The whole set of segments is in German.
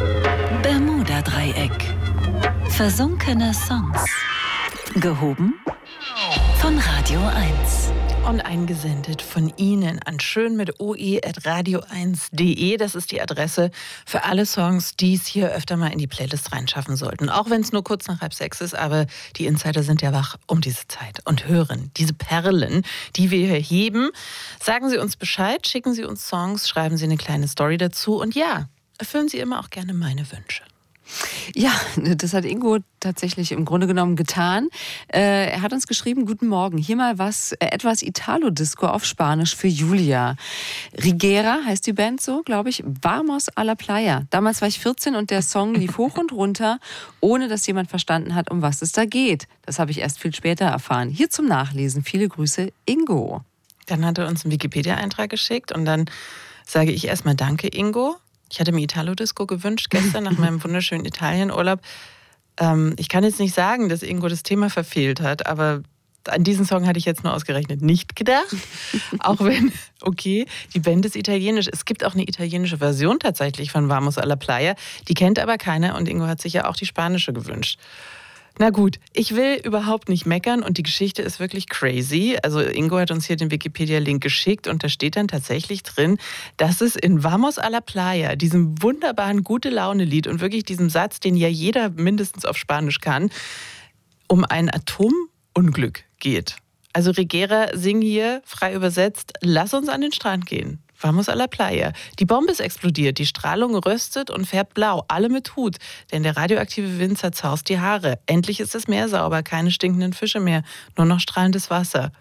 Bermuda-Dreieck. Versunkene Songs. Gehoben von Radio 1. Und eingesendet von Ihnen an schön@radio1.de. Das ist die Adresse für alle Songs, die es hier öfter mal in die Playlist reinschaffen sollten. Auch wenn es nur kurz nach 5:30 ist, aber die Insider sind ja wach um diese Zeit und hören diese Perlen, die wir hier heben. Sagen Sie uns Bescheid, schicken Sie uns Songs, schreiben Sie eine kleine Story dazu und ja, erfüllen Sie immer auch gerne meine Wünsche. Ja, das hat Ingo tatsächlich im Grunde genommen getan. Er hat uns geschrieben, guten Morgen, hier mal etwas Italo-Disco auf Spanisch für Julia. Rigera heißt die Band so, glaube ich, Vamos a la Playa. Damals war ich 14 und der Song lief hoch und runter, ohne dass jemand verstanden hat, um was es da geht. Das habe ich erst viel später erfahren. Hier zum Nachlesen, viele Grüße, Ingo. Dann hat er uns einen Wikipedia-Eintrag geschickt und dann sage ich erstmal Danke, Ingo. Ich hatte mir Italo-Disco gewünscht gestern nach meinem wunderschönen Italienurlaub. Ich kann jetzt nicht sagen, dass Ingo das Thema verfehlt hat, aber an diesen Song hatte ich jetzt nur ausgerechnet nicht gedacht. Auch wenn, okay, die Band ist italienisch. Es gibt auch eine italienische Version tatsächlich von Vamos a la Playa. Die kennt aber keiner und Ingo hat sich ja auch die spanische gewünscht. Na gut, ich will überhaupt nicht meckern und die Geschichte ist wirklich crazy. Also Ingo hat uns hier den Wikipedia-Link geschickt und da steht dann tatsächlich drin, dass es in Vamos a la Playa, diesem wunderbaren Gute-Laune-Lied und wirklich diesem Satz, den ja jeder mindestens auf Spanisch kann, um ein Atomunglück geht. Also Rigera singen hier, frei übersetzt, lass uns an den Strand gehen. Vamos a la Playa. Die Bombe ist explodiert, die Strahlung röstet und färbt blau, alle mit Hut, denn der radioaktive Wind zerzaust die Haare. Endlich ist das Meer sauber, keine stinkenden Fische mehr, nur noch strahlendes Wasser.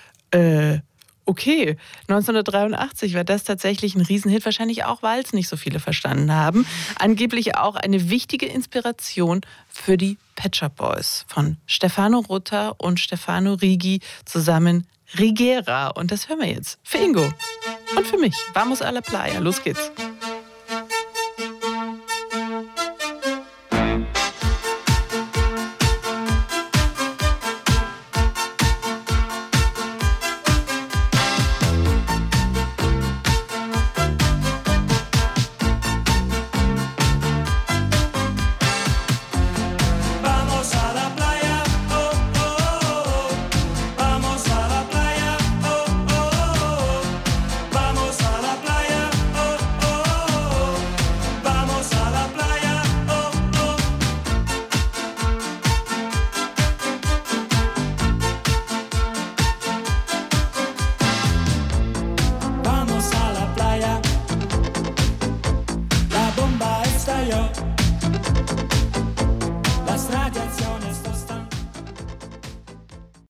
Okay, 1983 war das tatsächlich ein Riesenhit, wahrscheinlich auch, weil es nicht so viele verstanden haben. Angeblich auch eine wichtige Inspiration für die Pet Shop Boys von Stefano Rota und Stefano Rigi zusammen Rigera. Und das hören wir jetzt für Ingo und für mich. Vamos a la Playa. Los geht's.